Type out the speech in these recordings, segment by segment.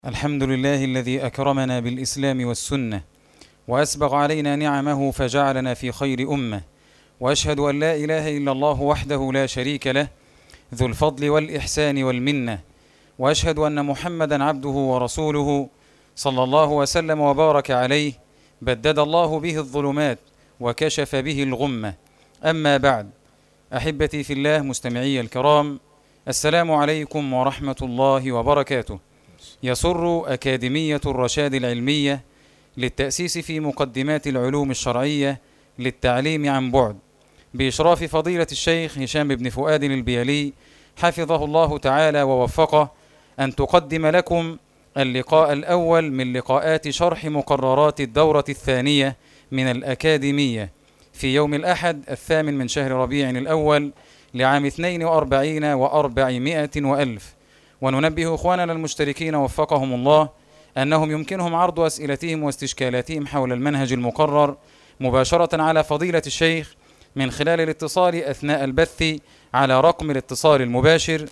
الحمد لله الذي أكرمنا بالإسلام والسنة وأسبغ علينا نعمه فجعلنا في خير أمة، وأشهد أن لا إله إلا الله وحده لا شريك له ذو الفضل والإحسان والمنة، وأشهد أن محمدا عبده ورسوله صلى الله وسلم وبارك عليه، بدد الله به الظلمات وكشف به الغمة. أما بعد، أحبتي في الله مستمعي الكرام، السلام عليكم ورحمة الله وبركاته. يسر أكاديمية الرشاد العلمية للتأسيس في مقدمات العلوم الشرعية للتعليم عن بعد بإشراف فضيلة الشيخ هشام بن فؤاد البيلي حفظه الله تعالى ووفقه أن تقدم لكم اللقاء الأول من لقاءات شرح مقررات الدورة الثانية من الأكاديمية في يوم الأحد 8 من شهر ربيع الأول لعام 42 و400 وألف. وننبه إخواننا المشتركين وفقهم الله أنهم يمكنهم عرض أسئلتهم واستشكالاتهم حول المنهج المقرر مباشرة على فضيلة الشيخ من خلال الاتصال أثناء البث على رقم الاتصال المباشر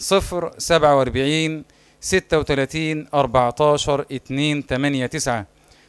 047 36 14 289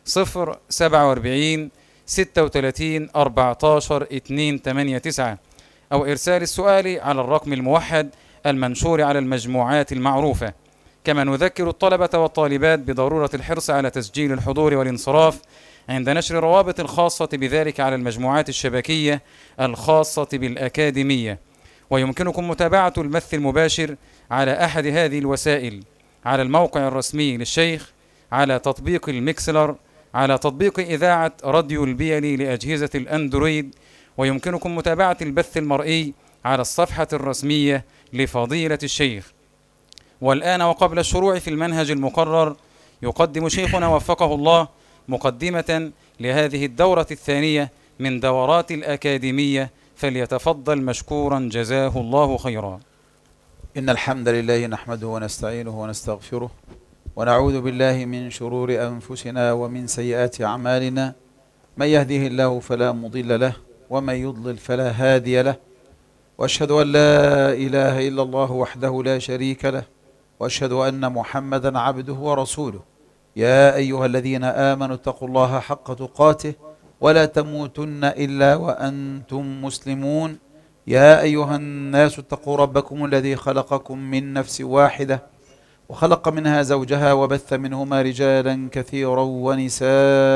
047 36 14 289 أو إرسال السؤال على الرقم الموحد المنشور على المجموعات المعروفة. كما نذكر الطلبة والطالبات بضرورة الحرص على تسجيل الحضور والانصراف عند نشر الروابط الخاصة بذلك على المجموعات الشبكية الخاصة بالأكاديمية. ويمكنكم متابعة البث المباشر على أحد هذه الوسائل: على الموقع الرسمي للشيخ، على تطبيق الميكسلر، على تطبيق إذاعة راديو البيلي لأجهزة الأندرويد، ويمكنكم متابعة البث المرئي على الصفحة الرسمية لفضيلة الشيخ. والآن وقبل الشروع في المنهج المقرر، يقدم شيخنا وفقه الله مقدمة لهذه الدورة الثانية من دورات الأكاديمية، فليتفضل مشكورا جزاه الله خيرا. إن الحمد لله نحمده ونستعينه ونستغفره، ونعوذ بالله من شرور أنفسنا ومن سيئات أعمالنا، من يهده الله فلا مضل له ومن يضلل فلا هادي له، وأشهد أن لا إله إلا الله وحده لا شريك له، وأشهد أن محمدا عبده ورسوله. يا أيها الذين آمنوا اتقوا الله حق تقاته ولا تموتن إلا وأنتم مسلمون. يا أيها الناس اتقوا ربكم الذي خلقكم من نفس واحدة وخلق منها زوجها وبث منهما رجالا كثيرا ونساء،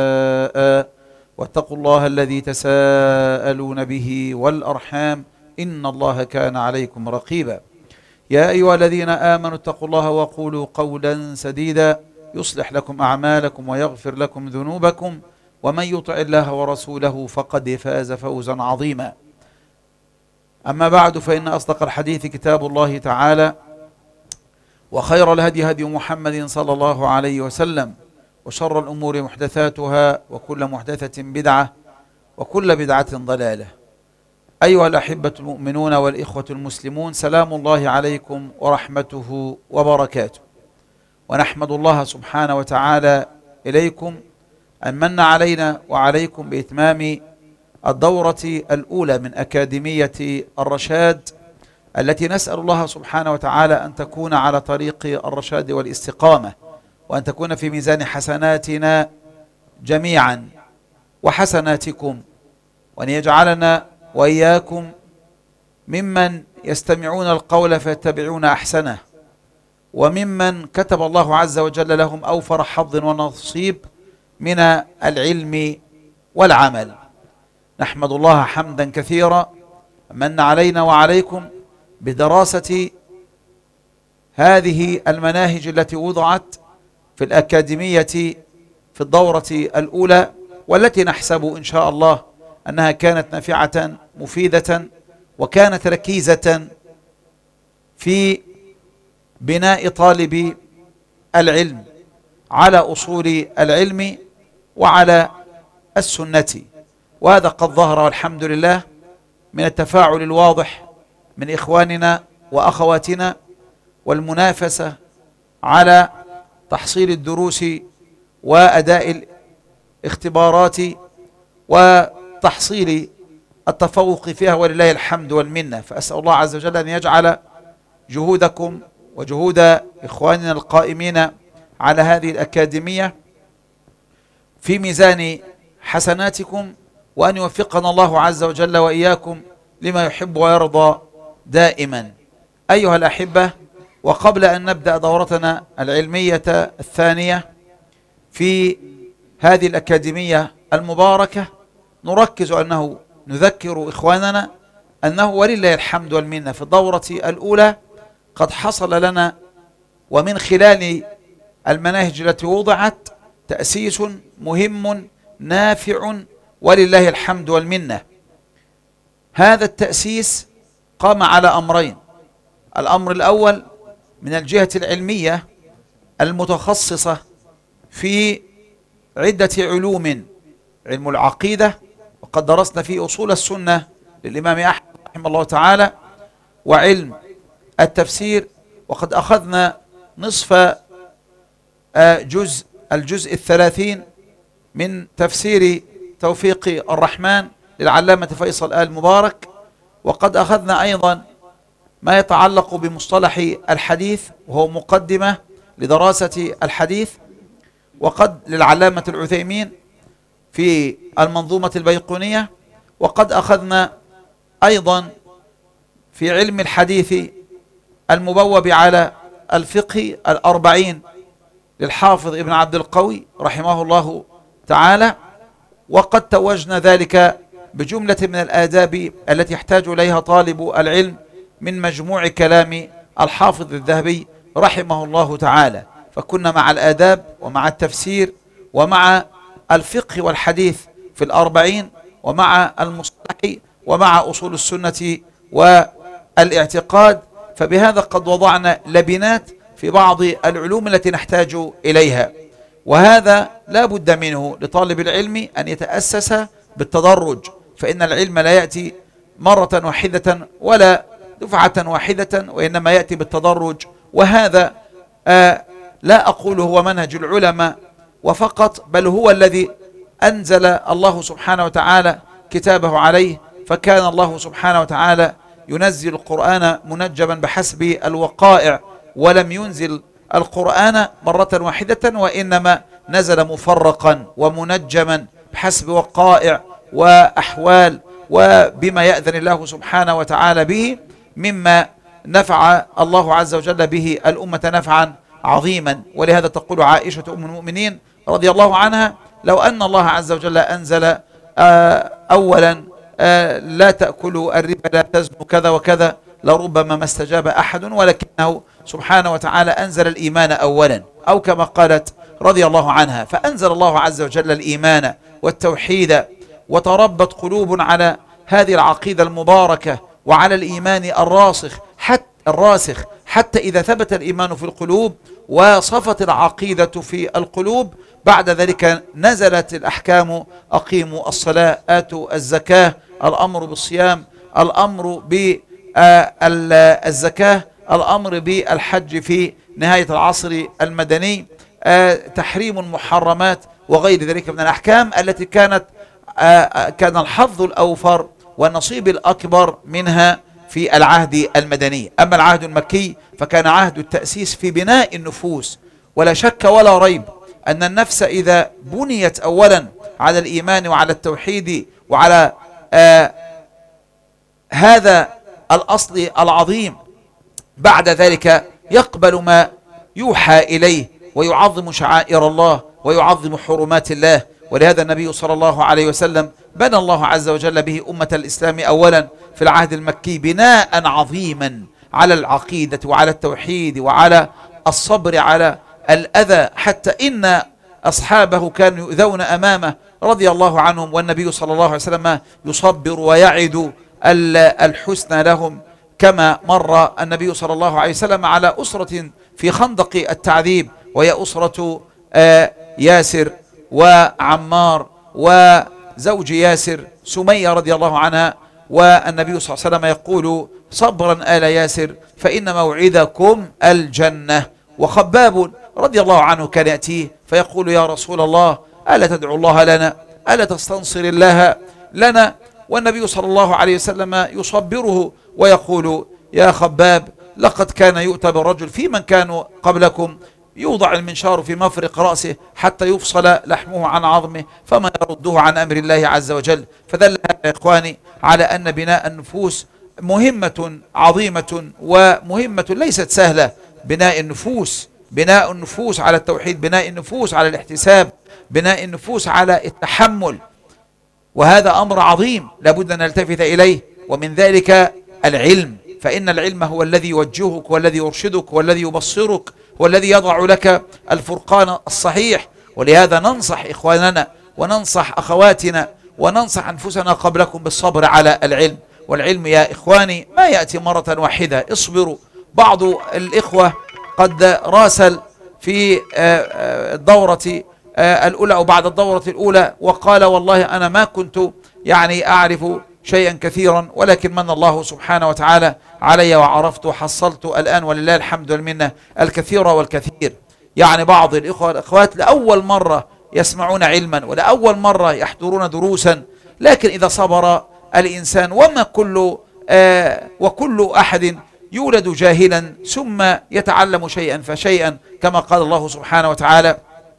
واتقوا الله الذي تساءلون به والأرحام إن الله كان عليكم رقيبا. يا أيها الذين آمنوا اتقوا الله وقولوا قولا سديدا يصلح لكم أعمالكم ويغفر لكم ذنوبكم، ومن يطع الله ورسوله فقد فاز فوزا عظيما. أما بعد، فإن أصدق الحديث كتاب الله تعالى، وخير الهدي هدي محمد صلى الله عليه وسلم، وشر الأمور محدثاتها، وكل محدثة بدعة، وكل بدعة ضلالة. أيها الأحبة المؤمنون والإخوة المسلمون، سلام الله عليكم ورحمته وبركاته. ونحمد الله سبحانه وتعالى إليكم أن من علينا وعليكم بإتمام الدورة الأولى من أكاديمية الرشاد، التي نسأل الله سبحانه وتعالى أن تكون على طريق الرشاد والاستقامة، وأن تكون في ميزان حسناتنا جميعا وحسناتكم، وأن يجعلنا وإياكم ممن يستمعون القول فيتبعون أحسنه، وممن كتب الله عز وجل لهم أوفر حظ ونصيب من العلم والعمل. نحمد الله حمدا كثيرا من علينا وعليكم بدراسة هذه المناهج التي وضعت في الأكاديمية في الدورة الأولى، والتي نحسب إن شاء الله أنها كانت نافعة مفيدة، وكانت ركيزة في بناء طالب العلم على أصول العلم وعلى السنة. وهذا قد ظهر والحمد لله من التفاعل الواضح من إخواننا وأخواتنا، والمنافسة على تحصيل الدروس وأداء الاختبارات وتحصيل التفوق فيها، ولله الحمد والمنة. فأسأل الله عز وجل أن يجعل جهودكم وجهود إخواننا القائمين على هذه الأكاديمية في ميزان حسناتكم، وأن يوفقنا الله عز وجل وإياكم لما يحب ويرضى دائما. أيها الأحبة، وقبل أن نبدأ دورتنا العلمية الثانية في هذه الأكاديمية المباركة، نركز أنه نذكر إخواننا أنه ولله الحمد والمنة في الدورة الأولى قد حصل لنا ومن خلال المناهج التي وضعت تأسيس مهم نافع ولله الحمد والمنة. هذا التأسيس قام على أمرين: الأمر الأول من الجهة العلمية المتخصصة في عدة علوم: علم العقيدة، وقد درسنا فيه أصول السنة للإمام أحمد رحمه الله تعالى، وعلم التفسير، وقد أخذنا نصف الجزء 30 من تفسير توفيق الرحمن للعلامة فيصل آل مبارك، وقد أخذنا أيضا ما يتعلق بمصطلح الحديث وهو مقدمة لدراسة الحديث، وقد للعلامة العثيمين في المنظومة البيقونية، وقد أخذنا أيضا في علم الحديث المبوب على الفقه 40 للحافظ ابن عبد القوي رحمه الله تعالى، وقد توجنا ذلك بجملة من الآداب التي يحتاج إليها طالب العلم من مجموع كلام الحافظ الذهبي رحمه الله تعالى. فكنا مع الآداب ومع التفسير ومع الفقه والحديث في 40 ومع المصطلح ومع أصول السنة والاعتقاد. فبهذا قد وضعنا لبنات في بعض العلوم التي نحتاج إليها، وهذا لا بد منه لطالب العلم أن يتأسس بالتدرج، فإن العلم لا يأتي مرة واحدة ولا دفعة واحدة، وإنما يأتي بالتدرج. وهذا لا أقول هو منهج العلماء وفقط، بل هو الذي أنزل الله سبحانه وتعالى كتابه عليه، فكان الله سبحانه وتعالى ينزل القرآن منجما بحسب الوقائع، ولم ينزل القرآن مرة واحدة، وإنما نزل مفرقا ومنجما بحسب وقائع وأحوال وبما يأذن الله سبحانه وتعالى به، مما نفع الله عز وجل به الأمة نفعا عظيما. ولهذا تقول عائشة أم المؤمنين رضي الله عنها: لو أن الله عز وجل أنزل أولا لا تأكلوا الربا لا تزنوا كذا وكذا لربما ما استجاب أحد، ولكنه سبحانه وتعالى أنزل الإيمان أولا، أو كما قالت رضي الله عنها. فأنزل الله عز وجل الإيمان والتوحيد، وتربت قلوب على هذه العقيدة المباركة وعلى الإيمان الراسخ حتى إذا ثبت الإيمان في القلوب وصفت العقيدة في القلوب، بعد ذلك نزلت الأحكام: أقيموا الصلاة، آتوا الزكاة، الأمر بالصيام، الأمر بالزكاة، الأمر بالحج في نهاية العصر المدني، تحريم المحرمات وغير ذلك من الأحكام التي كان الحظ الأوفر والنصيب الأكبر منها في العهد المدني. أما العهد المكي فكان عهد التأسيس في بناء النفوس، ولا شك ولا ريب أن النفس إذا بنيت أولا على الإيمان وعلى التوحيد وعلى هذا الأصل العظيم، بعد ذلك يقبل ما يوحى إليه ويعظم شعائر الله ويعظم حرمات الله. ولهذا النبي صلى الله عليه وسلم بنى الله عز وجل به أمة الإسلام أولا في العهد المكي بناء عظيما على العقيدة وعلى التوحيد وعلى الصبر على الأذى، حتى إن أصحابه كانوا يؤذون أمامه رضي الله عنهم، والنبي صلى الله عليه وسلم يصبر ويعد الحسنى لهم، كما مر النبي صلى الله عليه وسلم على أسرة في خندق التعذيب، وهي أسرة ياسر وعمار وزوج ياسر سمية رضي الله عنها، والنبي صلى الله عليه وسلم يقول: صبرا آل ياسر فإن موعدكم الجنة. وخباب رضي الله عنه كان يأتيه فيقول: يا رسول الله ألا تدعو الله لنا، ألا تستنصر الله لنا؟ والنبي صلى الله عليه وسلم يصبره ويقول: يا خباب لقد كان يؤتى بالرجل في من كانوا قبلكم يوضع المنشار في مفرق رأسه حتى يفصل لحمه عن عظمه، فما يرده عن أمر الله عز وجل. فدل هذا يا إخواني على أن بناء النفوس مهمة عظيمة ومهمة ليست سهلة. بناء النفوس على التوحيد، بناء النفوس على الاحتساب، بناء النفوس على التحمل، وهذا أمر عظيم لابد أن نلتفت إليه. ومن ذلك العلم، فإن العلم هو الذي يوجهك والذي يرشدك والذي يبصرك والذي يضع لك الفرقان الصحيح. ولهذا ننصح إخواننا وننصح أخواتنا وننصح أنفسنا قبلكم بالصبر على العلم. والعلم يا إخواني ما يأتي مرة واحدة، اصبروا. بعض الإخوة قد راسل في الدورة الأولى أو بعد الدورة الأولى وقال والله أنا ما كنت أعرف شيئا كثيرا، ولكن من الله سبحانه وتعالى علي وعرفت وحصلت الآن ولله الحمد والمنة الكثير والكثير. بعض الإخوة والأخوات لأول مرة يسمعون علما ولأول مرة يحضرون دروسا، لكن إذا صبر الإنسان وكل أحد يولد جاهلا ثم يتعلم شيئا فشيئا، كما قال الله سبحانه وتعالى: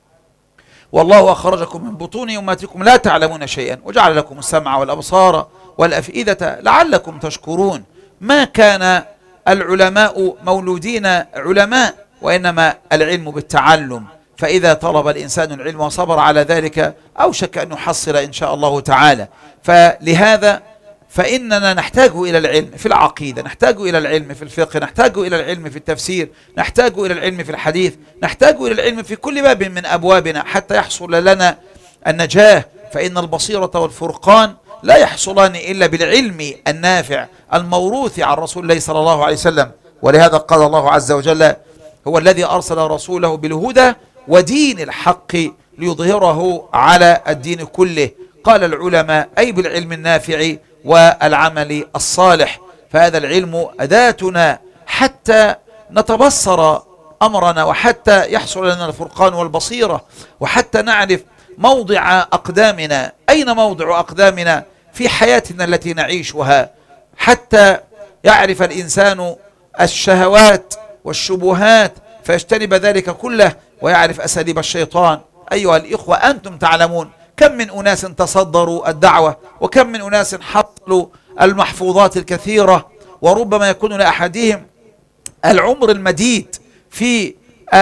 والله أخرجكم من بطون أمهاتكم لا تعلمون شيئا وجعل لكم السمع والأبصار والأفئدة لعلكم تشكرون. ما كان العلماء مولودين علماء، وإنما العلم بالتعلم. فإذا طلب الإنسان العلم وصبر على ذلك أوشك أن يحصل إن شاء الله تعالى. فلهذا فإننا نحتاج إلى العلم في العقيدة، نحتاج إلى العلم في الفقه، نحتاج إلى العلم في التفسير، نحتاج إلى العلم في الحديث، نحتاج إلى العلم في كل باب من أبوابنا حتى يحصل لنا النجاة. فإن البصيرة والفرقان لا يحصلان إلا بالعلم النافع الموروث عن رسول الله صلى الله عليه وسلم. ولهذا قال الله عز وجل: هو الذي أرسل رسوله بالهدى ودين الحق ليظهره على الدين كله. قال العلماء أي بالعلم النافع والعمل الصالح. فهذا العلم أداتنا حتى نتبصر أمرنا، وحتى يحصل لنا الفرقان والبصيرة، وحتى نعرف موضع أقدامنا، أين موضع أقدامنا في حياتنا التي نعيشها، حتى يعرف الإنسان الشهوات والشبهات فيجتنب ذلك كله، ويعرف أساليب الشيطان. أيها الإخوة، أنتم تعلمون كم من أناس تصدروا الدعوة، وكم من أناس حصلوا المحفوظات الكثيرة، وربما يكون لأحدهم العمر المديد في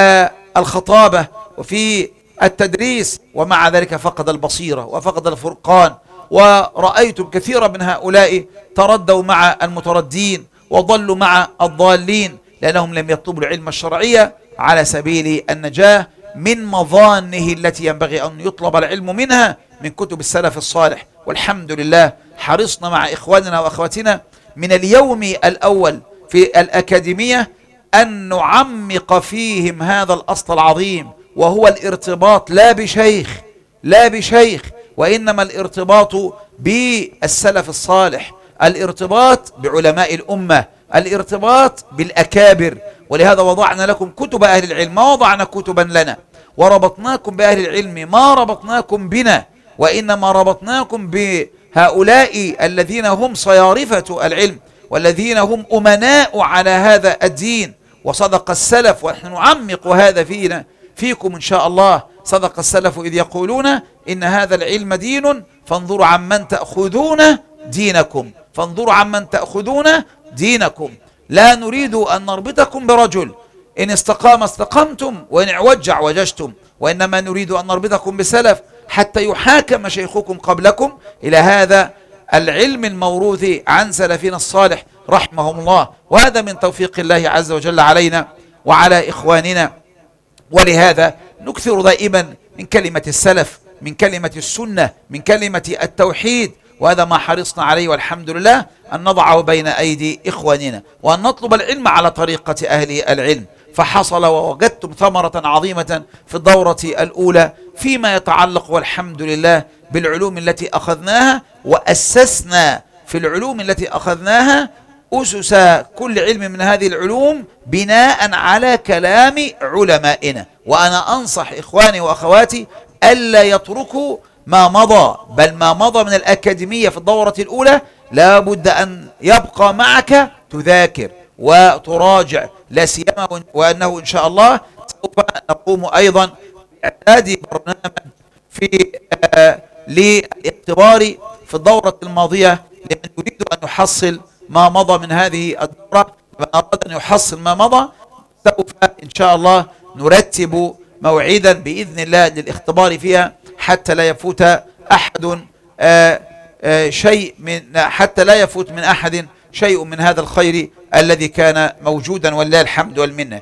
الخطابة وفي التدريس، ومع ذلك فقد البصيرة وفقد الفرقان. ورأيتم كثيرا من هؤلاء تردوا مع المتردين وضلوا مع الضالين، لأنهم لم يطلبوا العلم الشرعي على سبيل النجاة من مظانه التي ينبغي أن يطلب العلم منها من كتب السلف الصالح. والحمد لله حرصنا مع إخواننا وأخواتنا من اليوم الأول في الأكاديمية أن نعمق فيهم هذا الأصل العظيم، وهو الارتباط لا بشيخ وإنما الارتباط بالسلف الصالح، الارتباط بعلماء الأمة، الارتباط بالأكابر. ولهذا وضعنا لكم كتب أهل العلم، ما وضعنا كتبا لنا، وربطناكم بأهل العلم ما ربطناكم بنا، وإنما ربطناكم بهؤلاء الذين هم صيارفة العلم والذين هم أمناء على هذا الدين. وصدق السلف، ونحن نعمق هذا فيكم إن شاء الله. صدق السلف إذ يقولون إن هذا العلم دين فانظروا عمن تأخذون دينكم، فانظروا عمن تأخذون دينكم. لا نريد أن نربطكم برجل، إن استقام استقمتم وإن اعوج اعوججتم، وإنما نريد أن نربطكم بسلف حتى يحاكم شيخكم قبلكم إلى هذا العلم الموروث عن سلفنا الصالح رحمهم الله. وهذا من توفيق الله عز وجل علينا وعلى إخواننا. ولهذا نكثر دائما من كلمة السلف، من كلمة السنة، من كلمة التوحيد. وهذا ما حرصنا عليه والحمد لله، أن نضعه بين أيدي إخواننا، وأن نطلب العلم على طريقة أهل العلم. فحصل ووجدتم ثمرة عظيمة في الدورة الأولى فيما يتعلق والحمد لله بالعلوم التي أخذناها، وأسسنا في العلوم التي أخذناها أسس كل علم من هذه العلوم بناء على كلام علمائنا. وأنا أنصح إخواني وأخواتي ألا يتركوا ما مضى، بل ما مضى من الأكاديمية في الدورة الأولى لا بد أن يبقى معك تذاكر وتراجع، لا سيما وأنه إن شاء الله وسوف نقوم أيضا بإعداد برنامج في للاختبار في الدورة الماضية لمن يريد أن يحصل ما مضى من هذه الدورة. من أراد أن يحصل ما مضى سوف إن شاء الله نرتب موعدا بإذن الله للاختبار فيها حتى لا يفوت أحد شيء من حتى لا يفوت من أحد شيء من هذا الخير الذي كان موجودا ولله الحمد والمنة.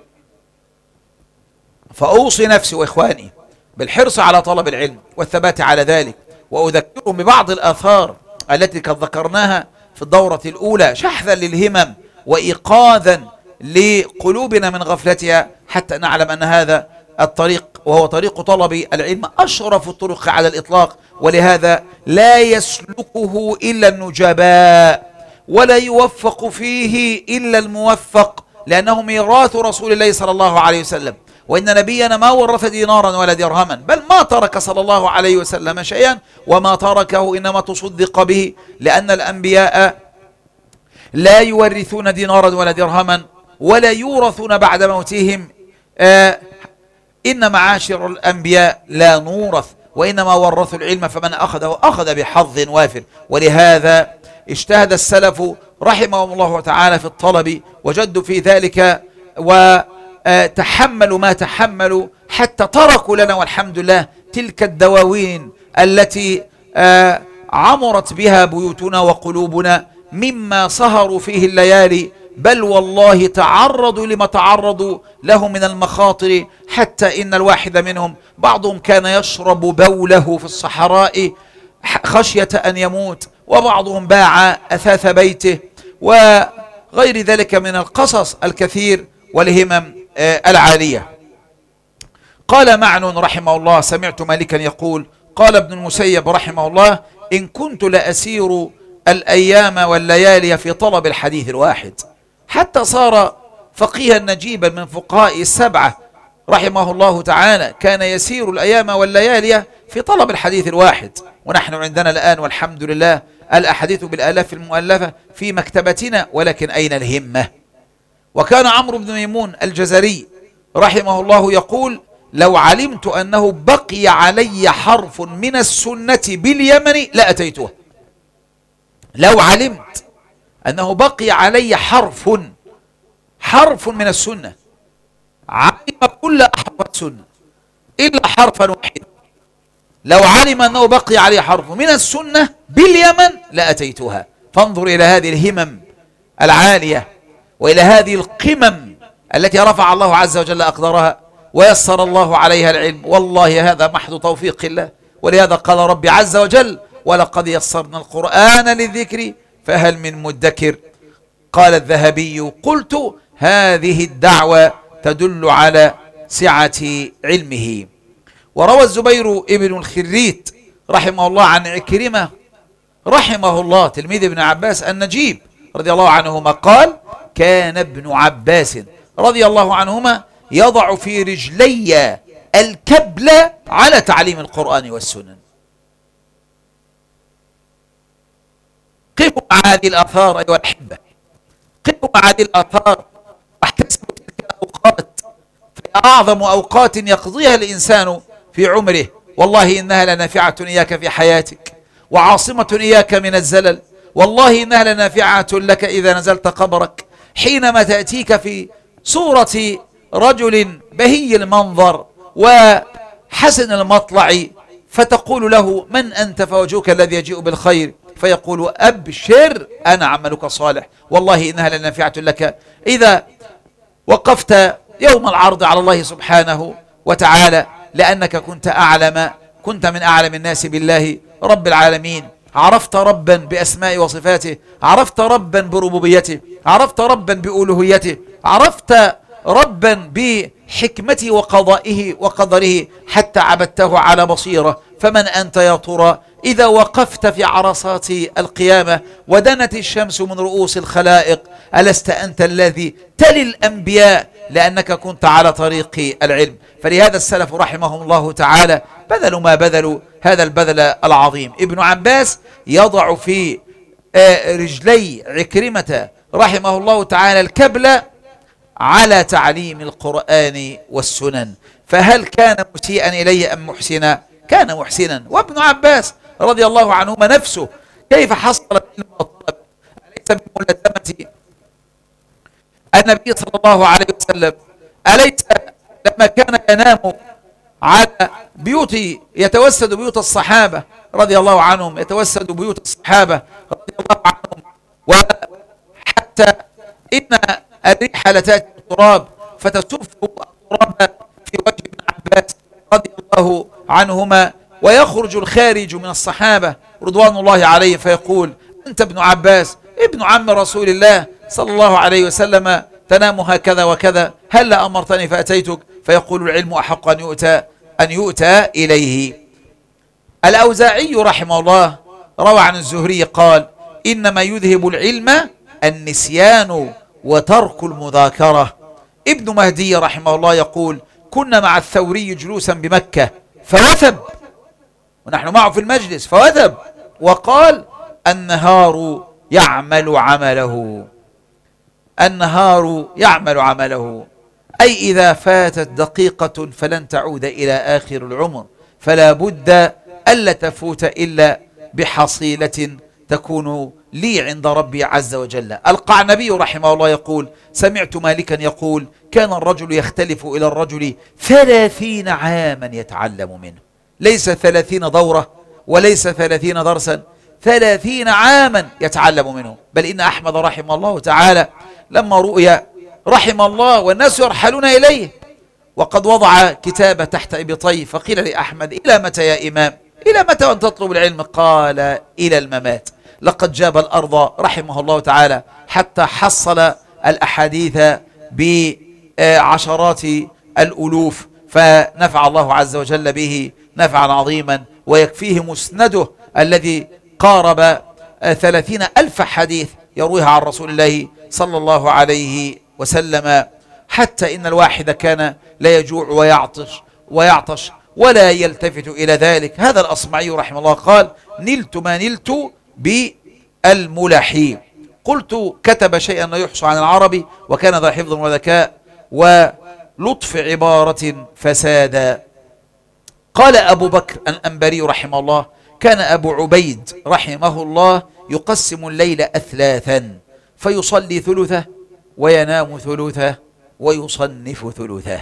فأوصي نفسي وإخواني بالحرص على طلب العلم والثبات على ذلك، وأذكرهم ببعض الآثار التي قد ذكرناها في الدورة الأولى شحذا للهمم وإيقاظا لقلوبنا من غفلتها حتى نعلم أن هذا الطريق وهو طريق طلب العلم أشرف الطرق على الإطلاق، ولهذا لا يسلكه إلا النجباء ولا يوفق فيه إلا الموفق، لأنه ميراث رسول الله صلى الله عليه وسلم. وإن نبينا ما ورث دينارا ولا درهما، بل ما ترك صلى الله عليه وسلم شيئا، وما تركه إنما تصدق به، لأن الأنبياء لا يورثون دينارا ولا درهما ولا يورثون بعد موتهم. إن معاشر الأنبياء لا نورث، وإنما ورثوا العلم فمن أخذه أخذ بحظ وافر. ولهذا اجتهد السلف رحمهم الله تعالى في الطلب وجدوا في ذلك وتحملوا ما تحملوا حتى تركوا لنا والحمد لله تلك الدواوين التي عمرت بها بيوتنا وقلوبنا مما سهروا فيه الليالي، بل والله تعرضوا لما تعرضوا له من المخاطر، حتى إن الواحد منهم بعضهم كان يشرب بوله في الصحراء خشية أن يموت، وبعضهم باع أثاث بيته، وغير ذلك من القصص الكثير والهمم العالية. قال معن رحمه الله: سمعت مالكا يقول قال ابن المسيب رحمه الله: إن كنت لأسير الأيام والليالي في طلب الحديث الواحد، حتى صار فقيها نجيبا من فقهاء السبعة رحمه الله تعالى، كان يسير الأيام والليالي في طلب الحديث الواحد. ونحن عندنا الآن والحمد لله الأحاديث بالآلاف المؤلفة في مكتبتنا، ولكن أين الهمة؟ وكان عمرو بن ميمون الجزري رحمه الله يقول: لو علمت أنه بقي علي حرف من السنة باليمن لأتيته. لو علمت أنه بقي علي حرف من السنة، علم كل أحرف السنة إلا حرفا واحدا، لو علم أنه بقي علي حرف من السنة باليمن لأتيتها. فانظر إلى هذه الهمم العالية وإلى هذه القمم التي رفع الله عز وجل أقدارها ويسر الله عليها العلم. والله هذا محض توفيق الله. ولهذا قال ربي عز وجل: ولقد يسرنا القرآن للذكر فهل من مدكر. قال الذهبي: قلت هذه الدعوة تدل على سعة علمه. وروى الزبير ابن الخريت رحمه الله عن عكرمة رحمه الله تلميذ ابن عباس النجيب رضي الله عنهما قال: كان ابن عباس رضي الله عنهما يضع في رجلي الكبل على تعليم القرآن والسنن. قفوا مع هذه الآثار أيها الأحبة، قفوا مع هذه الآثار واحتسبوا تلك الأوقات، فأعظم أوقات يقضيها الإنسان في عمره، والله إنها لنافعة إياك في حياتك، وعاصمة إياك من الزلل. والله إنها لنافعة لك إذا نزلت قبرك، حينما تأتيك في صورة رجل بهي المنظر وحسن المطلع فتقول له: من أنت؟ فوجهك الذي يجيء بالخير، فيقول: أبشر أنا عملك صالح. والله إنها لنافعة لك إذا وقفت يوم العرض على الله سبحانه وتعالى، لأنك كنت من أعلم الناس بالله رب العالمين. عرفت ربا بأسماء وصفاته، عرفت ربا بربوبيته، عرفت ربا بألوهيته، عرفت ربا بحكمته وقضائه وقدره، حتى عبدته على بصيرة. فمن أنت يا ترى إذا وقفت في عرصات القيامة ودنت الشمس من رؤوس الخلائق؟ ألست أنت الذي تلي الأنبياء لأنك كنت على طريق العلم؟ فلهذا السلف رحمهم الله تعالى بذلوا ما بذلوا هذا البذل العظيم. ابن عباس يضع في رجلي عكرمة رحمه الله تعالى الكبل على تعليم القرآن والسنن. فهل كان مسيئا إليه أم محسنا؟ كان محسنا. وابن عباس رضي الله عنهما نفسه كيف حصل العلم والطلب؟ أليس من ملازمة النبي صلى الله عليه وسلم؟ أليس لما كان ينام على بيوت يتوسد بيوت الصحابة رضي الله عنهم، يتوسد بيوت الصحابة رضي الله عنهم، وحتى إن الريح لتأتي التراب فتسف التراب في وجه ابن عباس رضي الله عنهما، ويخرج الخارج من الصحابة رضوان الله عليهم فيقول: أنت ابن عباس ابن عم رسول الله صلى الله عليه وسلم، تنام هكذا وكذا، هل أمرتني فأتيتك؟ فيقول: العلم أحق أن يؤتى إليه. الأوزاعي رحمه الله روى عن الزهري قال: إنما يذهب العلم النسيان وترك المذاكرة. ابن مهدي رحمه الله يقول: كنا مع الثوري جلوسا بمكة فوثب، ونحن معه في المجلس، فوثب وقال: النهار يعمل عمله، النهار يعمل عمله، أي إذا فاتت دقيقة فلن تعود إلى آخر العمر، فلا بد ألا تفوت إلا بحصيلة تكون لي عند ربي عز وجل. القعنبي رحمه الله يقول: سمعت مالكا يقول: كان الرجل يختلف إلى الرجل 30 عاما يتعلم منه، ليس 30 دورة وليس 30 درسا، 30 عاما يتعلم منه. بل إن أحمد رحمه الله تعالى لما رؤي رحم الله والناس يرحلون إليه وقد وضع كتابة تحت إبطيه، فقيل لأحمد: إلى متى يا إمام؟ إلى متى وأن تطلب العلم؟ قال: إلى الممات. لقد جاب الأرض رحمه الله تعالى حتى حصل الأحاديث بعشرات الألوف، فنفع الله عز وجل به نفعا عظيما، ويكفيه مسنده الذي قارب 30,000 حديث يرويها عن رسول الله صلى الله عليه وسلم، حتى إن الواحد كان لا يجوع ويعطش ولا يلتفت إلى ذلك. هذا الأصمعي رحمه الله قال: نلت ما نلت بالملح. قلت: كتب شيئا لا يحصى عن العربي، وكان ذا حفظ وذكاء ولطف عبارة فسادا. قال أبو بكر الأنبري رحمه الله: كان أبو عبيد رحمه الله يقسم الليل أثلاثا، فيصلي ثلثه وينام ثلثه ويصنف ثلثه.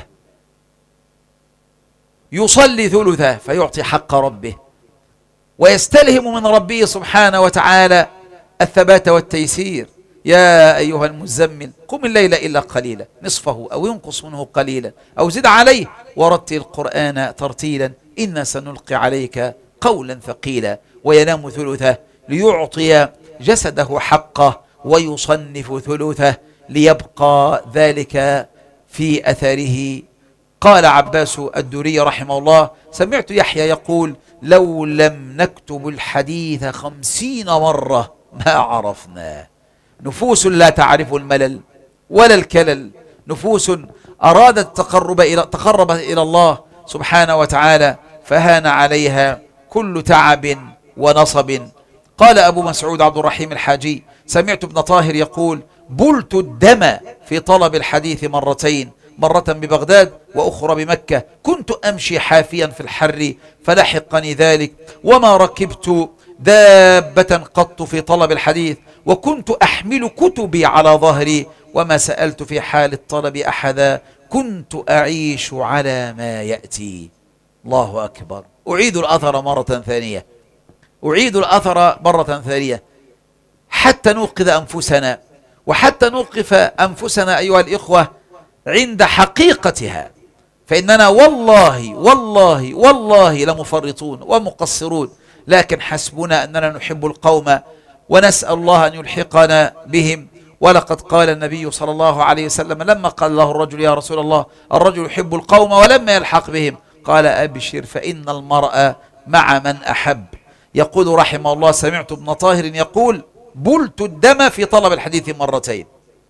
يصلي ثلثه فيعطي حق ربه، ويستلهم من ربه سبحانه وتعالى الثبات والتيسير. يا أيها المزمل قم الليل إلا قليلا، نصفه أو ينقص منه قليلا أو زد عليه، ورتل القرآن ترتيلا، إنا سنلقي عليك قولا ثقيلا. وينام ثلثه ليعطي جسده حقه، ويصنف ثلثه ليبقى ذلك في أثره. قال عباس الدوري رحمه الله: سمعت يحيى يقول: لو لم نكتب الحديث 50 مرة ما عرفنا. نفوس لا تعرف الملل ولا الكلل، نفوس أرادت تقرب إلى الله سبحانه وتعالى، فهان عليها كل تعب ونصب. قال أبو مسعود عبد الرحيم الحاجي: سمعت ابن طاهر يقول: بلت الدم في طلب الحديث مرتين، مرة ببغداد وأخرى بمكة، كنت أمشي حافيا في الحر فلحقني ذلك، وما ركبت دابة قط في طلب الحديث، وكنت أحمل كتبي على ظهري، وما سألت في حال الطلب أحدا، كنت أعيش على ما يأتي. الله أكبر. أعيد الأثر مرة ثانية، أعيد الأثر مرة ثانية حتى نوقظ أنفسنا، وحتى نوقف أنفسنا أيها الإخوة عند حقيقتها، فإننا والله والله والله لمفرطون ومقصرون، لكن حسبنا أننا نحب القوم ونسأل الله أن يلحقنا بهم. ولقد قال النبي صلى الله عليه وسلم لما قال له الرجل: يا رسول الله، الرجل يحب القوم ولما يلحق بهم، قال: أبشر فإن المرء مع من أحب. يقول رحمه الله: سمعت ابن طاهر يقول: بلت الدم في طلب الحديث مرتين،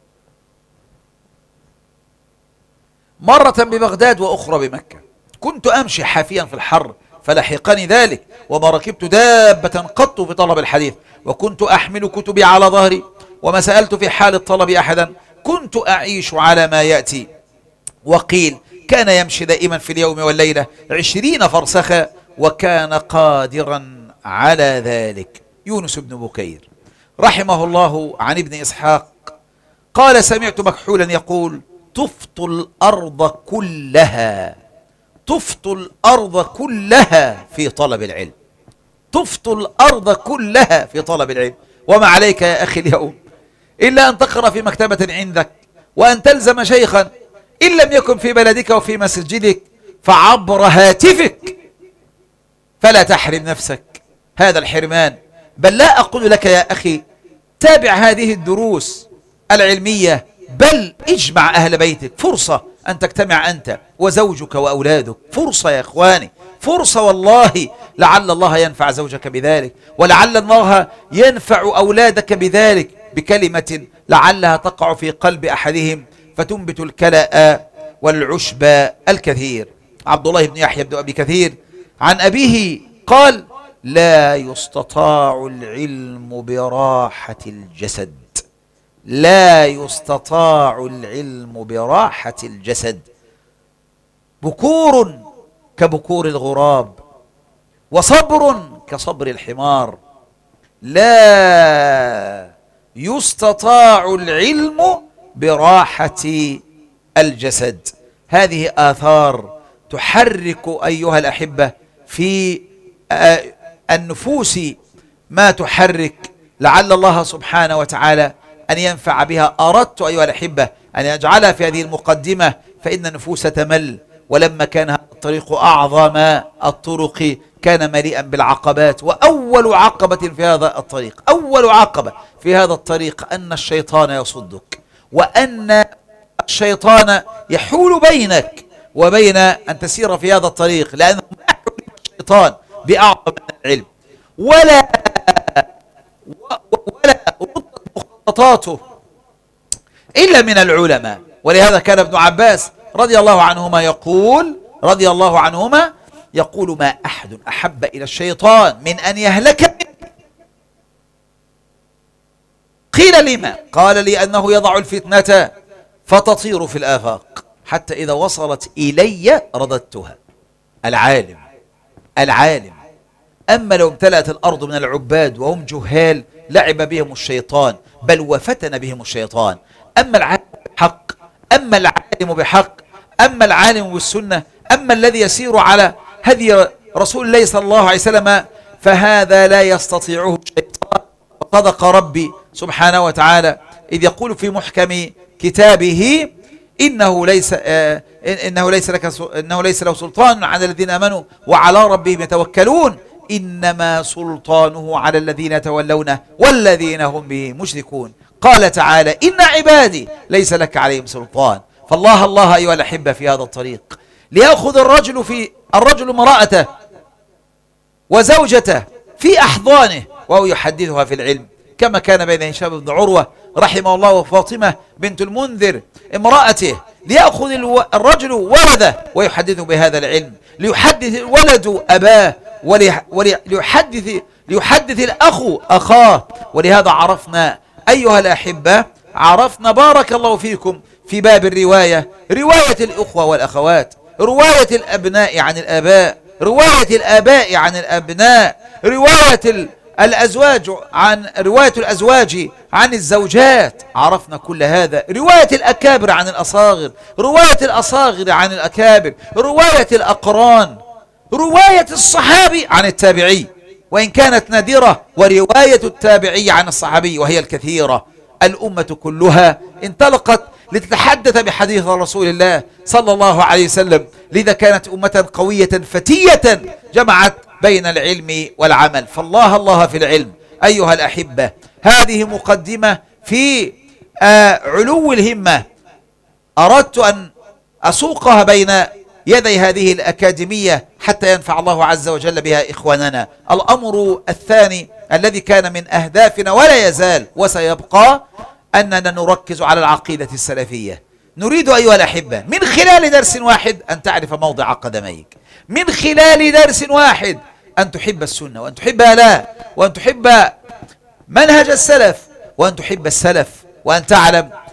مرة ببغداد وأخرى بمكة، كنت أمشي حافيا في الحر فلحقني ذلك، وما ركبت دابة قط في طلب الحديث، وكنت أحمل كتبي على ظهري، وما سألت في حال الطلب أحدا، كنت أعيش على ما يأتي. وقيل كان يمشي دائما في اليوم والليلة 20 فرسخا وكان قادرا على ذلك. يونس بن بكير رحمه الله عن ابن إسحاق قال سمعت مكحولا يقول طفت الأرض كلها، طفت الأرض كلها في طلب العلم، طفت الأرض كلها في طلب العلم. وما عليك يا أخي اليوم إلا أن تقرأ في مكتبة عندك وأن تلزم شيخا، إن لم يكن في بلدك وفي مسجدك فعبر هاتفك، فلا تحرم نفسك هذا الحرمان. بل لا أقول لك يا أخي تابع هذه الدروس العلمية، بل اجمع أهل بيتك، فرصة أن تجتمع أنت وزوجك وأولادك، فرصة يا إخواني، فرصة والله، لعل الله ينفع زوجك بذلك، ولعل الله ينفع أولادك بذلك، بكلمة لعلها تقع في قلب أحدهم فتنبت الكلأ والعشب الكثير. عبد الله بن يحيى بن أبي كثير عن أبيه قال لا يستطاع العلم براحة الجسد، لا يستطاع العلم براحة الجسد. بكور كبكور الغراب وصبر كصبر الحمار، لا يستطاع العلم براحة الجسد. هذه آثار تحرك أيها الأحبة في النفوس ما تحرك، لعل الله سبحانه وتعالى أن ينفع بها. أردت أيها الأحبة أن يجعلها في هذه المقدمة، فإن النفوس تمل، ولما كان هذا الطريق أعظم الطرق كان مليئا بالعقبات. وأول عقبة في هذا الطريق، أول عقبة في هذا الطريق أن الشيطان يصدك، وأن الشيطان يحول بينك وبين أن تسير في هذا الطريق، لأنه ما يحول الشيطان بأعظم من العلم، ولا مخططاته إلا من العلماء. ولهذا كان ابن عباس رضي الله عنهما يقول ما أحد أحب إلى الشيطان من أن يهلك. قيل لما؟ قال لي أنه يضع الفتنة فتطير في الآفاق حتى إذا وصلت إلي رددتها. العالم أما لو امتلأت الأرض من العباد وهم جهال لعب بهم الشيطان، بل وفتن بهم الشيطان. أما العالم بحق، أما العالم بحق، أما العالم بالسنة، أما الذي يسير على هدي رسول الله صلى الله عليه وسلم، فهذا لا يستطيعه الشيطان. وصدق ربي سبحانه وتعالى إذ يقول في محكم كتابه إنه ليس له سلطان على الذين آمنوا وعلى ربهم يتوكلون، إنما سلطانه على الذين يتولونه والذين هم به مشركون. قال تعالى إن عبادي ليس لك عليهم سلطان. فالله الله أيها الأحبة في هذا الطريق ليأخذ الرجل امرأته وزوجته في أحضانه وهو يحدثها في العلم، كما كان بين هشام بن عروة رحمه الله وفاطمة بنت المنذر امرأته، ليأخذ الرجل ولده ويحدثه بهذا العلم، ليحدث الولد أباه، ليحدث الأخ أخاه. ولهذا عرفنا أيها الأحبة، عرفنا بارك الله فيكم في باب الرواية، رواية الأخوة والأخوات، رواية الأبناء عن الآباء، رواية الآباء عن الأبناء، رواية الأزواج عن الزوجات. عرفنا كل هذا. رواية الأكابر عن الأصاغر، رواية الأصاغر عن الأكابر، رواية الأقران، رواية الصحابي عن التابعي وإن كانت نادرة، ورواية التابعي عن الصحابي وهي الكثيرة. الأمة كلها انطلقت لتتحدث بحديث رسول الله صلى الله عليه وسلم، لذا كانت أمة قوية فتية جمعت بين العلم والعمل. فالله الله في العلم أيها الأحبة. هذه مقدمة في علو الهمة أردت أن أسوقها بين يدي هذه الأكاديمية حتى ينفع الله عز وجل بها إخواننا. الأمر الثاني الذي كان من أهدافنا ولا يزال وسيبقى أننا نركز على العقيدة السلفية. نريد أيها الأحبة من خلال درس واحد أن تعرف موضع قدميك، من خلال درس واحد أن تحب السنة وأن تحبها لا، وأن تحب منهج السلف وأن تحب السلف، وأن تعلم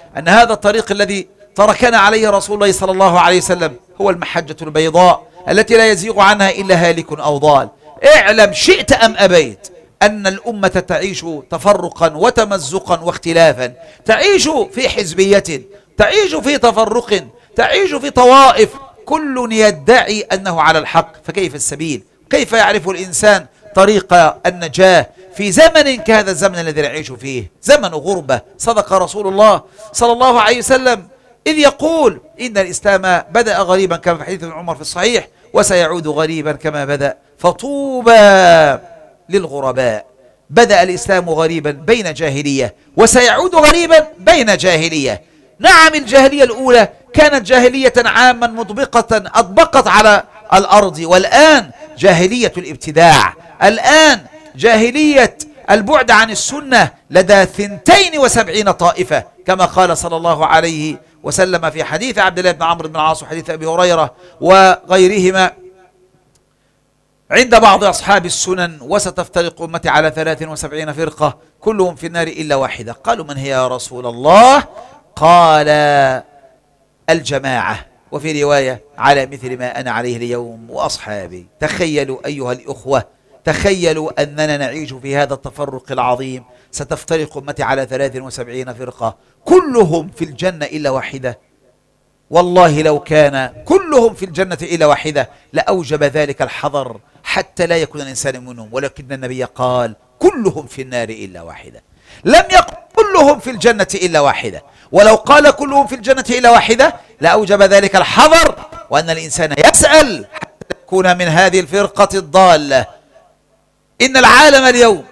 أن هذا الطريق الذي تركنا عليه رسول الله صلى الله عليه وسلم هو المحجة البيضاء التي لا يزيغ عنها إلا هالك أو ضال. اعلم شئت أم أبيت أن الأمة تعيش تفرقا وتمزقا واختلافا، تعيش في حزبية، تعيش في تفرق، تعيش في طوائف، كل يدعي أنه على الحق، فكيف السبيل؟ كيف يعرف الإنسان طريق النجاة في زمن كهذا الزمن الذي نعيش فيه، زمن غربة؟ صدق رسول الله صلى الله عليه وسلم إذ يقول إن الإسلام بدأ غريبا كما في حديث ابن عمر في الصحيح وسيعود غريبا كما بدأ، فطوبى للغرباء. بدأ الإسلام غريبا بين جاهلية وسيعود غريبا بين جاهلية. نعم، الجاهلية الأولى كانت جاهلية عاما مطبقة أطبقت على الأرض، والآن جاهلية الابتداع، الآن جاهلية البعد عن السنة لدى 72 طائفة كما قال صلى الله عليه وسلم في حديث عبد الله بن عمرو بن العاص وحديث أبي هريرة وغيرهما عند بعض أصحاب السنن: وستفترق أمتي على 73 فرقة كلهم في النار إلا واحدة. قالوا: من هي يا رسول الله؟ قال: الجماعة، وفي رواية: على مثل ما أنا عليه اليوم وأصحابي. تخيلوا أيها الإخوة، تخيلوا أننا نعيش في هذا التفرق العظيم. ستفترق أمتي على 73 فرقة كلهم في الجنة إلا واحدة. والله لو كان كلهم في الجنة إلا واحدة لأوجب ذلك الحذر حتى لا يكون الإنسان منهم، ولكن النبي قال: كلهم في النار إلا واحدة، لم يقل كلهم في الجنة إلا واحدة. ولو قال كلهم في الجنة إلا واحدة لأوجب ذلك الحذر، وأن الإنسان يسأل حتى يكون من هذه الفرقة الضالة. إن العالم اليوم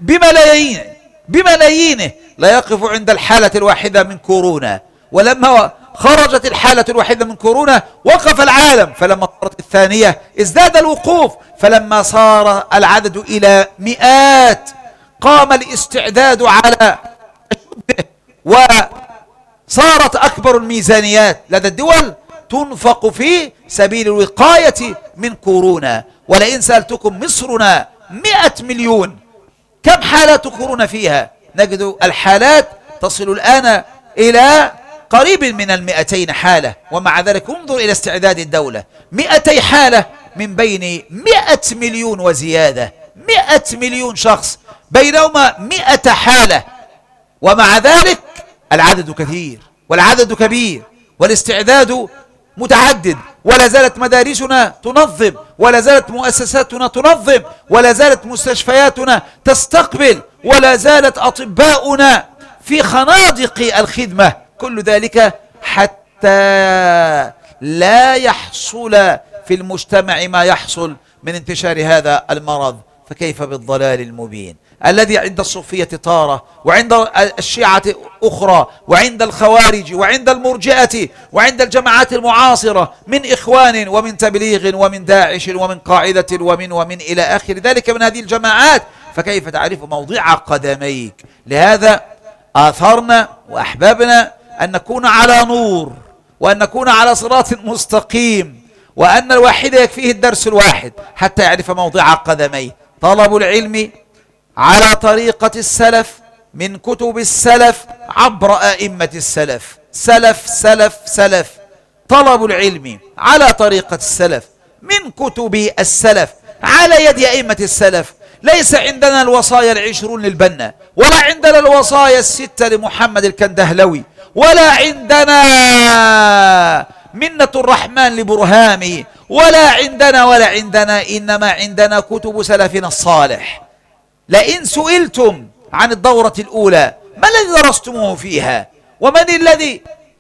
بملايينه لا يقف عند الحالة الواحدة من كورونا، ولما خرجت الحالة الواحدة من كورونا وقف العالم، فلما صارت الثانية ازداد الوقوف، فلما صار العدد إلى مئات قام الاستعداد على أشده، وصارت أكبر الميزانيات لدى الدول تنفق في سبيل الوقاية من كورونا. ولئن سألتكم مصرنا 100 مليون، كم حالات كورونا فيها؟ نجد الحالات تصل الآن إلى قريب من 200 حالة، ومع ذلك انظر إلى استعداد الدولة، 200 حالة من بين 100 مليون وزيادة، 100 مليون شخص بينهما 100 حالة، ومع ذلك العدد كثير والعدد كبير والاستعداد متعدد، ولا زالت مدارسنا تنظم، ولا زالت مؤسساتنا تنظم، ولا زالت مستشفياتنا تستقبل، ولا زالت أطباؤنا في خنادق الخدمة. كل ذلك حتى لا يحصل في المجتمع ما يحصل من انتشار هذا المرض. فكيف بالضلال المبين الذي عند الصوفية تارة، وعند الشيعة أخرى، وعند الخوارج، وعند المرجئة، وعند الجماعات المعاصرة من إخوان ومن تبليغ ومن داعش ومن قاعدة ومن إلى آخر ذلك من هذه الجماعات. فكيف تعرف موضع قدميك؟ لهذا آثرنا وأحببنا أن نكون على نور، وأن نكون على صراط مستقيم، وأن الواحد يكفيه الدرس الواحد حتى يعرف موضع قدميه. طلب العلم على طريقة السلف من كتب السلف عبر أئمة السلف، سلف. طلب العلم على طريقة السلف من كتب السلف على يد أئمة السلف. ليس عندنا الوصايا 20 للبنا، ولا عندنا الوصايا 6 لمحمد الكندهلوي، ولا عندنا منة الرحمن لبرهامي، ولا عندنا إنما عندنا كتب سلفنا الصالح. لئن سئلتم عن الدورة الأولى ما الذي درستموه فيها، ومن الذي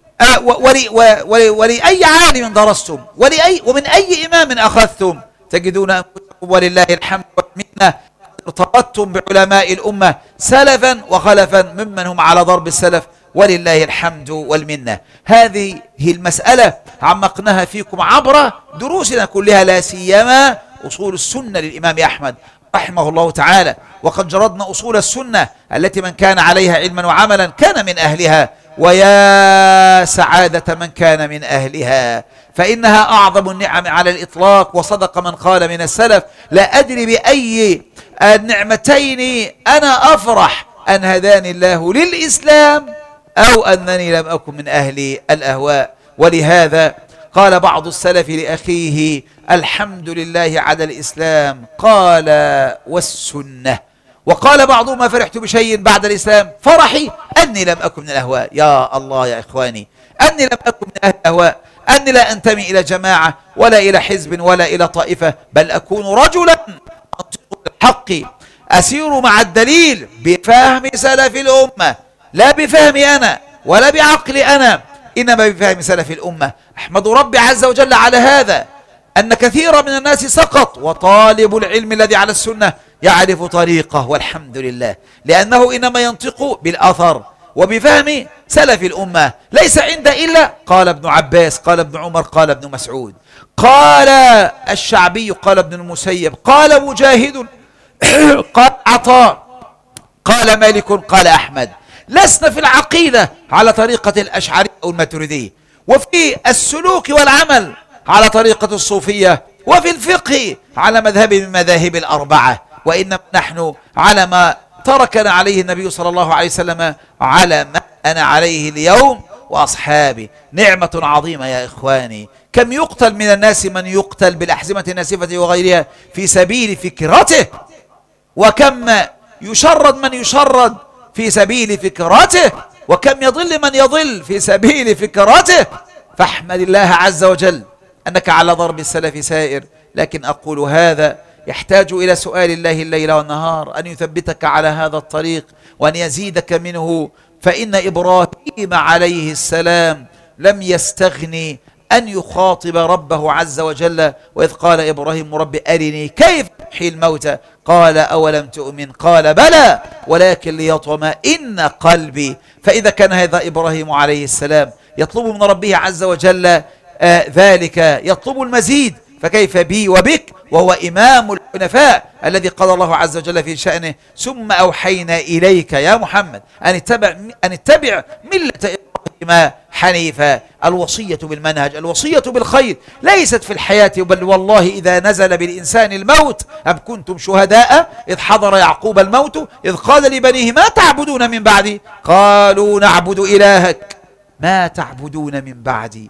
ولأي عالم درستم، ومن أي إمام أخذتم، تجدون أنفسكم ولله الحمد والمنة ارتبطتم بعلماء الأمة سلفا وخلفا ممن هم على ضرب السلف، ولله الحمد والمنة. هذه هي المسألة عمقناها فيكم عبر دروسنا كلها، لا سيما أصول السنة للإمام أحمد رحمه الله تعالى. وقد جردنا أصول السنة التي من كان عليها علما وعملا كان من أهلها، ويا سعادة من كان من أهلها، فإنها أعظم النعم على الإطلاق. وصدق من قال من السلف: لا أدري بأي النعمتين أنا أفرح، أن هداني الله للإسلام أو أنني لم أكن من أهل الأهواء. ولهذا قال بعض السلف لأخيه: الحمد لله على الإسلام، قال والسنة. وقال بعضهم: ما فرحت بشيء بعد الإسلام فرحي أني لم أكن من الأهواء. يا الله يا إخواني، أني لم أكن من أهل الأهواء، أني لا أنتمي إلى جماعة ولا إلى حزب ولا إلى طائفة، بل أكون رجلا أنطق الحق، أسير مع الدليل بفهم سلف الأمة، لا بفهمي أنا ولا بعقلي أنا، إنما بفهم سلف الأمة. أحمد ربي عز وجل على هذا، أن كثيرا من الناس سقط، وطالب العلم الذي على السنة يعرف طريقه، والحمد لله، لأنه إنما ينطق بالأثر وبفهم سلف الأمة، ليس عند إلا قال ابن عباس، قال ابن عمر، قال ابن مسعود، قال الشعبي، قال ابن المسيب، قال مجاهد، قال عطاء، قال مالك، قال أحمد. لسنا في العقيدة على طريقة الأشعري أو الماتريدي، وفي السلوك والعمل على طريقة الصوفية، وفي الفقه على مذهب من مذاهب الأربعة، وإنما نحن على ما تركنا عليه النبي صلى الله عليه وسلم، على ما أنا عليه اليوم وأصحابي. نعمة عظيمة يا إخواني. كم يقتل من الناس من يقتل بالأحزمة الناسفة وغيرها في سبيل فكرته، وكم يشرد من يشرد في سبيل فكرته، وكم يضل من يضل في سبيل فكرته. فاحمد الله عز وجل أنك على ضرب السلف سائر. لكن أقول هذا يحتاج إلى سؤال الله الليل والنهار، أن يثبتك على هذا الطريق وأن يزيدك منه. فإن إبراهيم عليه السلام لم يستغني أن يخاطب ربه عز وجل، وإذ قال إبراهيم: رب أرني كيف تحيي الموتى، قال أولم تؤمن، قال بلى ولكن ليطمئن قلبي. فإذا كان هذا إبراهيم عليه السلام يطلب من ربه عز وجل ذلك، يطلب المزيد، فكيف بي وبك وهو إمام الحنفاء الذي قال الله عز وجل في شأنه: ثم أوحينا إليك يا محمد أن اتبع ملة إبراهيم حنيفا. الوصية بالمنهج، الوصية بالخير ليست في الحياة، بل والله إذا نزل بالإنسان الموت: أم كنتم شهداء إذ حضر يعقوب الموت إذ قال لبنيه ما تعبدون من بعدي، قالوا نعبد إلهك ما تعبدون من بعدي.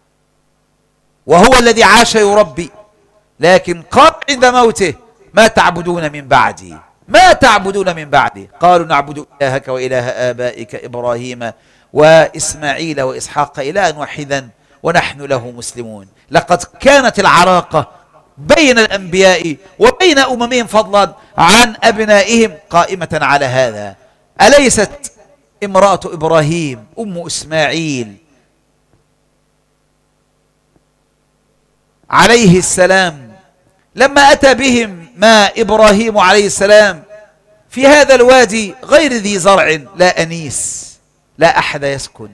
وهو الذي عاش يربي، لكن قال عند موته: ما تعبدون من بعدي، ما تعبدون من بعدي. قالوا نعبد إلهك وإله آبائك إبراهيم وإسماعيل وإسحاق إلها واحدا ونحن له مسلمون. لقد كانت العراقة بين الأنبياء وبين أممهم فضلا عن أبنائهم قائمة على هذا. أليست امرأة إبراهيم أم إسماعيل عليه السلام لما أتى بهم ما إبراهيم عليه السلام في هذا الوادي غير ذي زرع، لا أنيس، لا أحد يسكن،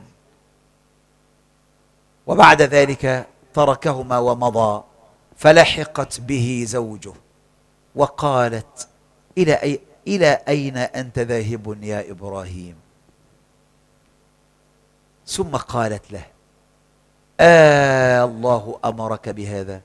وبعد ذلك تركهما ومضى، فلحقت به زوجه وقالت: إلى أين أنت ذاهب يا إبراهيم؟ ثم قالت له: الله أمرك بهذا؟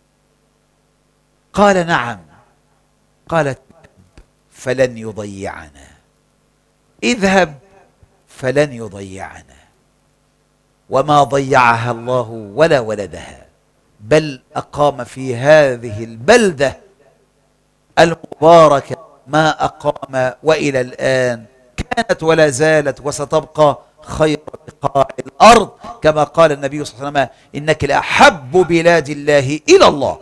قال: نعم. قالت: فلن يضيعنا، اذهب فلن يضيعنا. وما ضيعها الله ولا ولدها، بل أقام في هذه البلدة المباركة ما أقام، وإلى الآن كانت ولا زالت وستبقى خير بقاع الأرض، كما قال النبي صلى الله عليه وسلم: إنك لأحب بلاد الله إلى الله.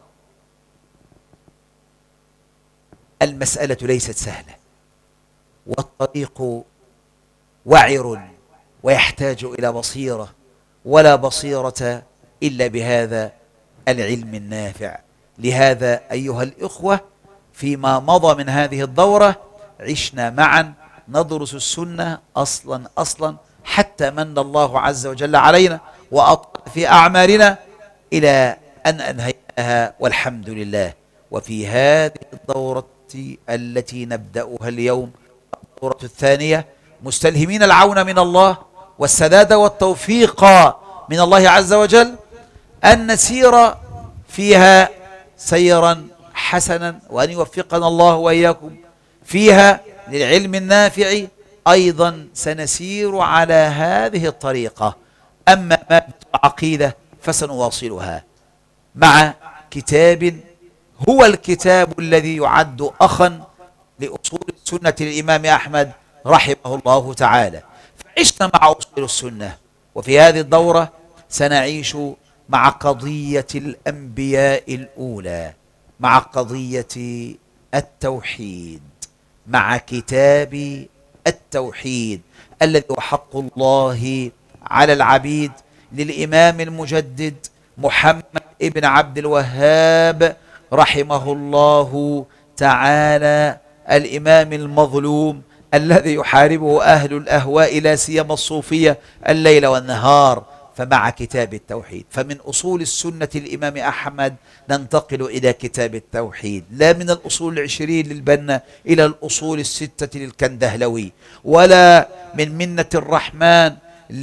المسألة ليست سهلة، والطريق وعر ويحتاج إلى بصيرة، ولا بصيرة إلا بهذا العلم النافع. لهذا أيها الإخوة، فيما مضى من هذه الدورة عشنا معا ندرس السنة أصلا حتى من الله عز وجل علينا وأطال في أعمالنا إلى أن أنهيناها والحمد لله. وفي هذه الدورة التي نبدأها اليوم، الدورة الثانية، مستلهمين العون من الله والسداد والتوفيق من الله عز وجل، أن نسير فيها سيرا حسنا، وأن يوفقنا الله وإياكم فيها للعلم النافع أيضا سنسير على هذه الطريقة. أما مادة العقيدة فسنواصلها مع كتاب هو الكتاب الذي يعد أخا لأصول السنة للإمام أحمد رحمه الله تعالى. فعشنا مع أصول السنة، وفي هذه الدورة سنعيش مع قضية الأنبياء الأولى، مع قضية التوحيد، مع كتاب التوحيد الذي هو حق الله على العبيد للإمام المجدد محمد ابن عبد الوهاب رحمه الله تعالى، الإمام المظلوم الذي يحاربه أهل الأهواء لا سيما الصوفية الليل والنهار. فمع كتاب التوحيد، فمن أصول السنة الإمام أحمد ننتقل إلى كتاب التوحيد، لا من الأصول 20 للبنا إلى الأصول 6 للكندهلوي، ولا من منة الرحمن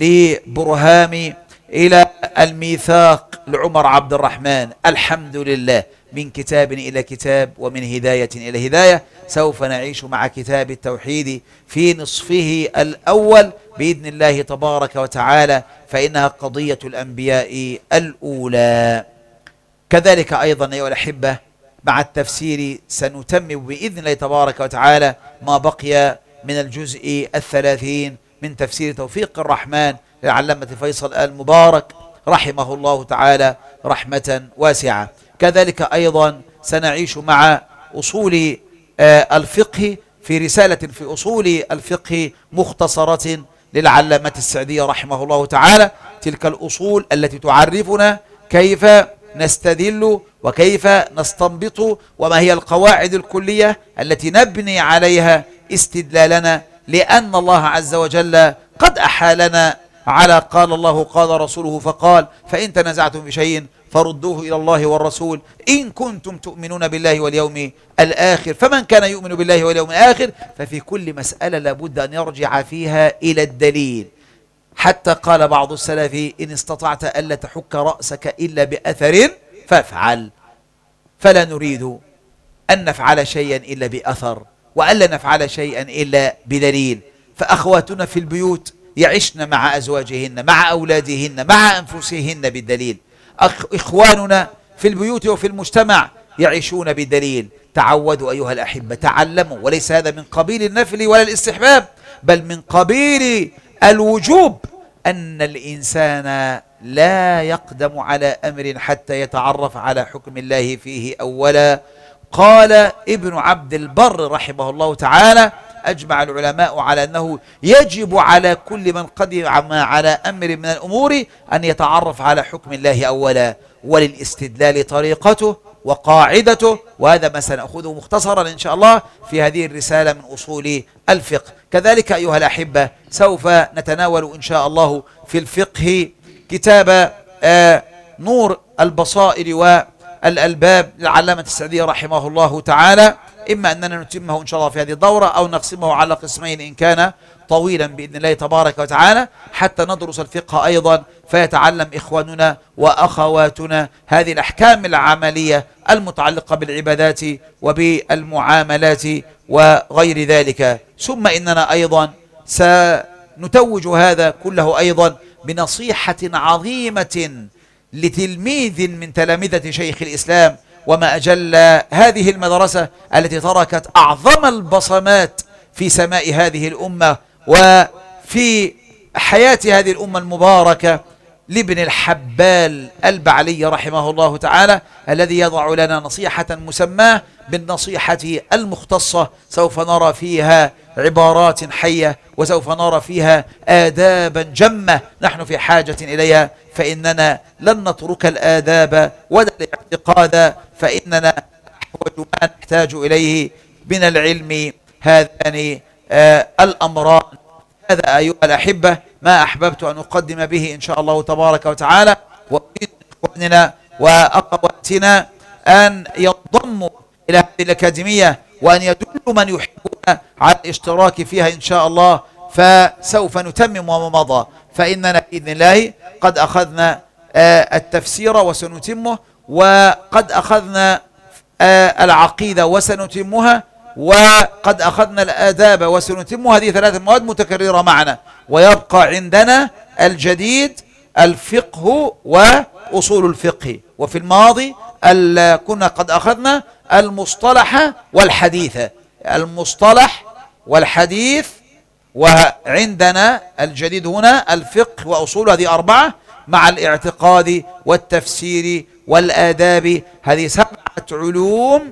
لبرهامي إلى الميثاق لعمر عبد الرحمن. الحمد لله، من كتاب إلى كتاب ومن هداية إلى هداية. سوف نعيش مع كتاب التوحيد في نصفه الأول بإذن الله تبارك وتعالى، فإنها قضية الأنبياء الأولى. كذلك أيضا أيها الأحبة مع التفسير سنتمم بإذن الله تبارك وتعالى ما بقي من الجزء 30 من تفسير توفيق الرحمن للعلامة فيصل آل مبارك رحمه الله تعالى رحمة واسعة. كذلك أيضا سنعيش مع أصول الفقه في رسالة في أصول الفقه مختصرة للعلامة السعدي رحمه الله تعالى، تلك الأصول التي تعرفنا كيف نستدل وكيف نستنبط وما هي القواعد الكلية التي نبني عليها استدلالنا، لأن الله عز وجل قد أحالنا على قال الله قال رسوله فقال: فإن تنازعتم بشيء فردوه إلى الله والرسول إن كنتم تؤمنون بالله واليوم الآخر. فمن كان يؤمن بالله واليوم الآخر ففي كل مسألة لابد أن يرجع فيها إلى الدليل. حتى قال بعض السلف: إن استطعت ألا تحك رأسك إلا بأثر فافعل. فلا نريد أن نفعل شيئا إلا بأثر، وألا نفعل شيئا إلا بدليل. فأخواتنا في البيوت يعشن مع أزواجهن مع أولادهن مع أنفسهن بالدليل. إخواننا في البيوت وفي المجتمع يعيشون بالدليل. تعودوا أيها الأحبة، تعلموا، وليس هذا من قبيل النفل ولا الاستحباب، بل من قبيل الوجوب، أن الإنسان لا يقدم على أمر حتى يتعرف على حكم الله فيه أولا. قال ابن عبد البر رحمه الله تعالى: أجمع العلماء على أنه يجب على كل من قدم على أمر من الأمور أن يتعرف على حكم الله أولا، وللاستدلال طريقته وقاعدته، وهذا ما سنأخذه مختصرا إن شاء الله في هذه الرسالة من أصول الفقه. كذلك أيها الأحبة سوف نتناول إن شاء الله في الفقه كتاب نور البصائر والألباب للعلامة السعدي رحمه الله تعالى، إما أننا نتمه إن شاء الله في هذه الدورة أو نقسمه على قسمين إن كان طويلا بإذن الله تبارك وتعالى، حتى ندرس الفقه أيضا فيتعلم إخواننا وأخواتنا هذه الأحكام العملية المتعلقة بالعبادات وبالمعاملات وغير ذلك. ثم إننا أيضا سنتوج هذا كله أيضا بنصيحة عظيمة لتلميذ من تلامذة شيخ الإسلام، وما أجل هذه المدرسة التي تركت أعظم البصمات في سماء هذه الأمة وفي حياة هذه الأمة المباركة، لابن الحبال البعلي رحمه الله تعالى، الذي يضع لنا نصيحة مسماه بالنصيحة المختصة. سوف نرى فيها عبارات حية، وسوف نرى فيها آدابا جمة نحن في حاجة إليها، فإننا لن نترك الآداب ولا الاعتقاد، فإننا أحوج ما نحتاج إليه من العلم هذان الأمران. هذا أيها الأحبة ما أحببت أن أقدم به إن شاء الله تبارك وتعالى، وأريد إخواننا وأخواتنا أن ينضموا إلى هذه الأكاديمية وأن يدلوا من يحبون على الاشتراك فيها إن شاء الله، فسوف نتمم وما مضى. فإننا بإذن الله قد أخذنا التفسير وسنتمه، وقد أخذنا العقيدة وسنتمها، وقد أخذنا الآداب وسنتم هذه 3 مواد متكررة معنا، ويبقى عندنا الجديد الفقه وأصول الفقه. وفي الماضي كنا قد أخذنا المصطلح والحديث، المصطلح والحديث، وعندنا الجديد هنا الفقه وأصول، هذه 4 مع الاعتقاد والتفسير والآداب. هذه 7 علوم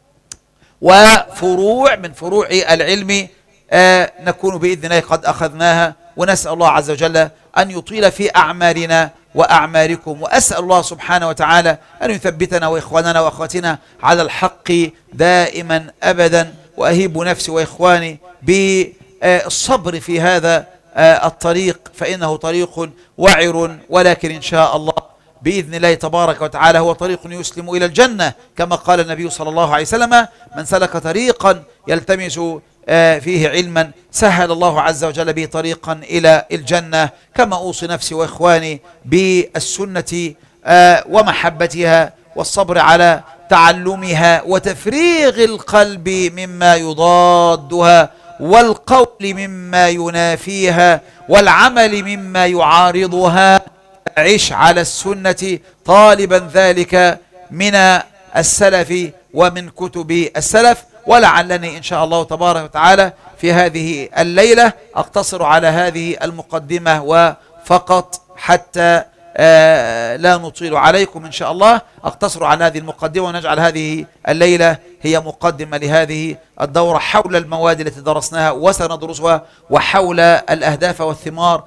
وفروع من فروع العلم نكون بإذن الله قد أخذناها، ونسأل الله عز وجل أن يطيل في أعمارنا وأعماركم، وأسأل الله سبحانه وتعالى أن يثبتنا وإخواننا وأخواتنا على الحق دائما أبدا. وأهيب نفسي وإخواني بالصبر في هذا الطريق، فإنه طريق وعر، ولكن إن شاء الله بإذن الله تبارك وتعالى هو طريق يسلم إلى الجنة، كما قال النبي صلى الله عليه وسلم: من سلك طريقا يلتمس فيه علما سهل الله عز وجل به طريقا إلى الجنة. كما أوصي نفسي وإخواني بالسنة ومحبتها والصبر على تعلمها وتفريغ القلب مما يضادها والقول مما ينافيها والعمل مما يعارضها. عش على السنة طالبا ذلك من السلف ومن كتب السلف. ولعلني إن شاء الله تبارك وتعالى في هذه الليلة أقتصر على هذه المقدمة وفقط، حتى لا نطيل عليكم إن شاء الله. أقتصر على هذه المقدمة ونجعل هذه الليلة هي مقدمة لهذه الدورة حول المواد التي درسناها وسندرسها، وحول الأهداف والثمار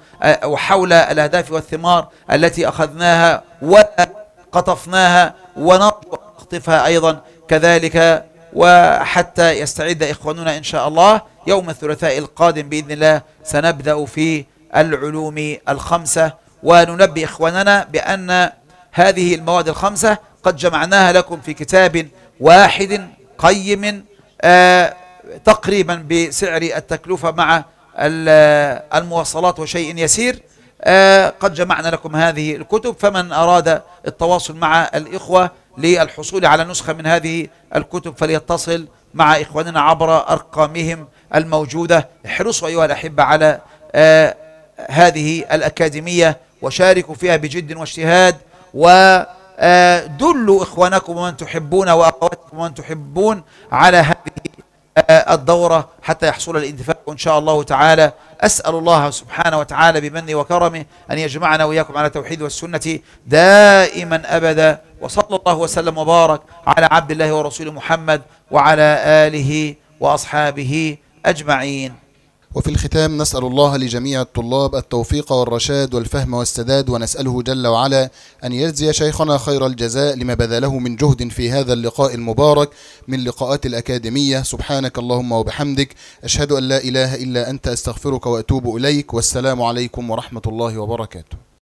التي أخذناها وقطفناها ونقطفها أيضا كذلك، وحتى يستعد إخواننا إن شاء الله يوم الثلاثاء القادم بإذن الله سنبدأ في العلوم الخمسة. وننبه إخواننا بأن هذه المواد ال5 قد جمعناها لكم في كتاب واحد قيم تقريبا بسعر التكلفة مع المواصلات وشيء يسير. قد جمعنا لكم هذه الكتب، فمن أراد التواصل مع الإخوة للحصول على نسخة من هذه الكتب فليتصل مع إخواننا عبر أرقامهم الموجودة. احرصوا أيها الأحبة على هذه الأكاديمية وشاركوا فيها بجد واجتهاد، ودلوا إخوانكم ومن تحبون وأخواتكم ومن تحبون على هذه الدورة حتى يحصل الانتفاع إن شاء الله تعالى. أسأل الله سبحانه وتعالى بمنه وكرمه أن يجمعنا وإياكم على التوحيد والسنة دائما أبدا. وصلى الله وسلم وبارك على عبد الله ورسوله محمد وعلى آله وأصحابه أجمعين. وفي الختام نسأل الله لجميع الطلاب التوفيق والرشاد والفهم والسداد، ونسأله جل وعلا أن يجزي شيخنا خير الجزاء لما بذله من جهد في هذا اللقاء المبارك من لقاءات الأكاديمية. سبحانك اللهم وبحمدك، أشهد أن لا إله إلا أنت، أستغفرك وأتوب إليك، والسلام عليكم ورحمة الله وبركاته.